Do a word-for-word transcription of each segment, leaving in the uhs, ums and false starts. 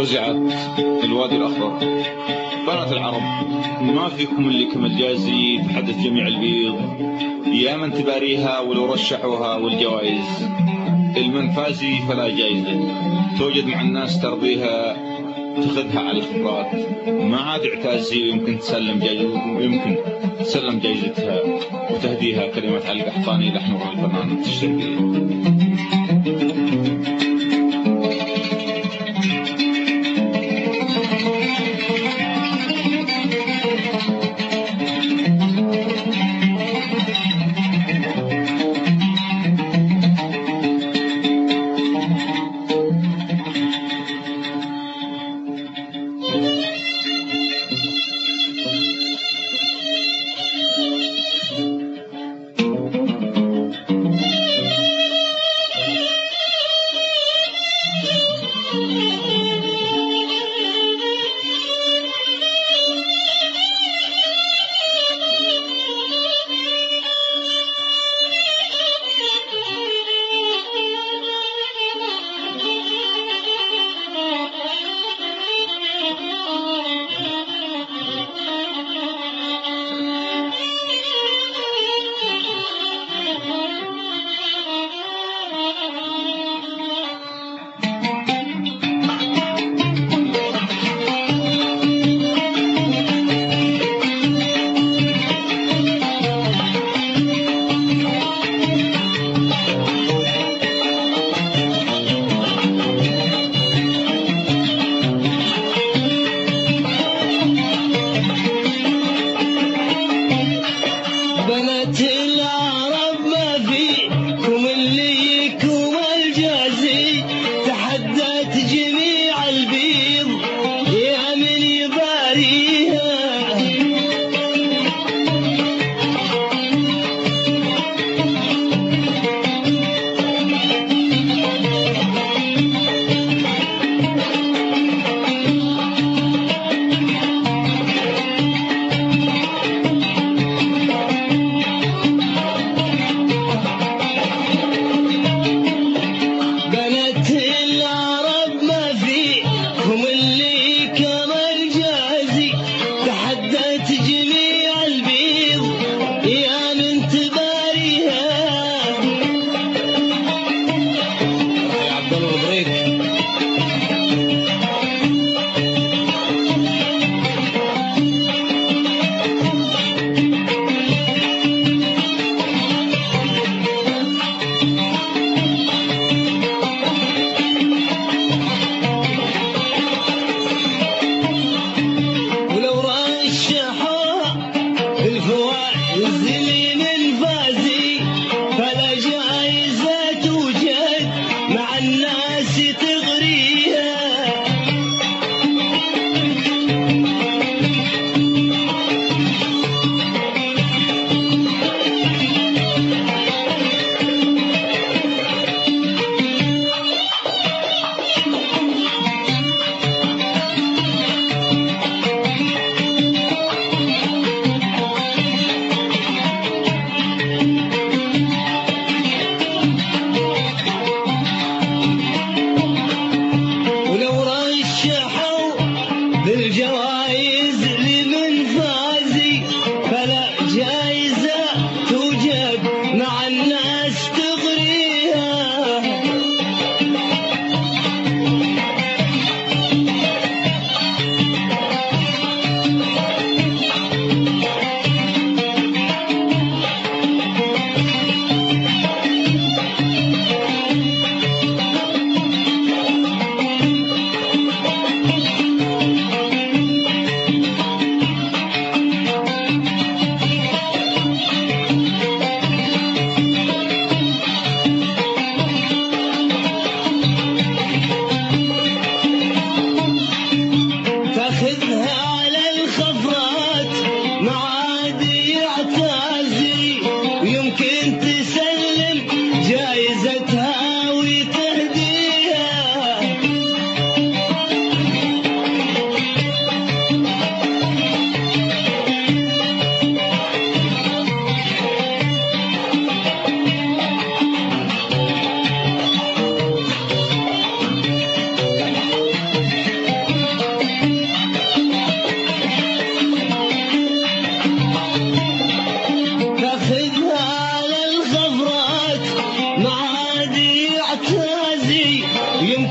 وزعت الوادي الأخضر. بنات العرب، ما فيكم اللي كمل جازي تحدث جميع البيض، يا من تباريها ولو رشحوها والجوائز. المنفازي فلا جايزة توجد مع الناس ترضيها، تاخذها على الخبرات، ما عاد اعتازي ويمكن تسلم جايزة ويمكن تسلم جايزتها وتهديها كلمة علي القحطاني لحن الفنان الشرقي.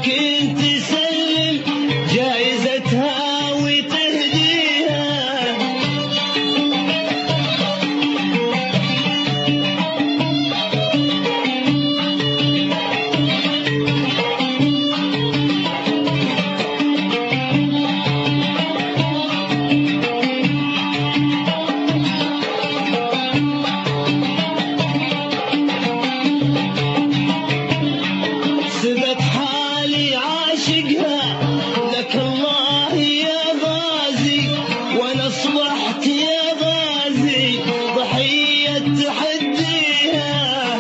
ممكن تسلم جايزتها وتهديها. سبت حالي عاشقها لك الله يا غازي، وانا اصبحت يا غازي ضحية تحديها.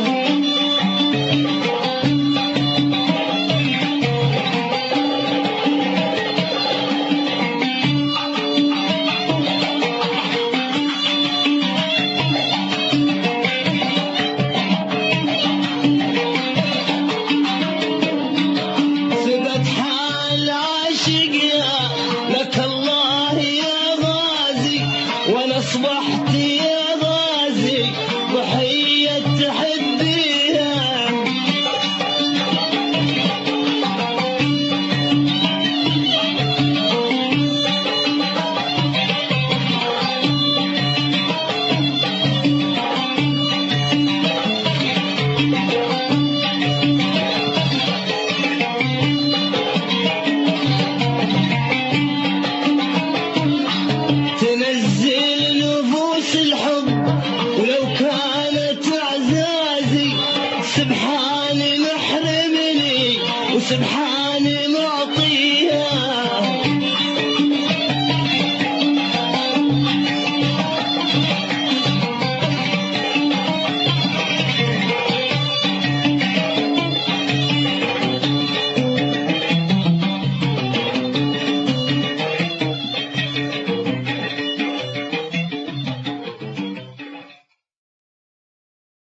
سبت حال عاشقها لك الله يا غازي، وانا اصبحت يا غازي ضحية تحديها. تنزل نفوس الحب ولو كانت اعزازي، سبحاني محرمني وسبحاني معطي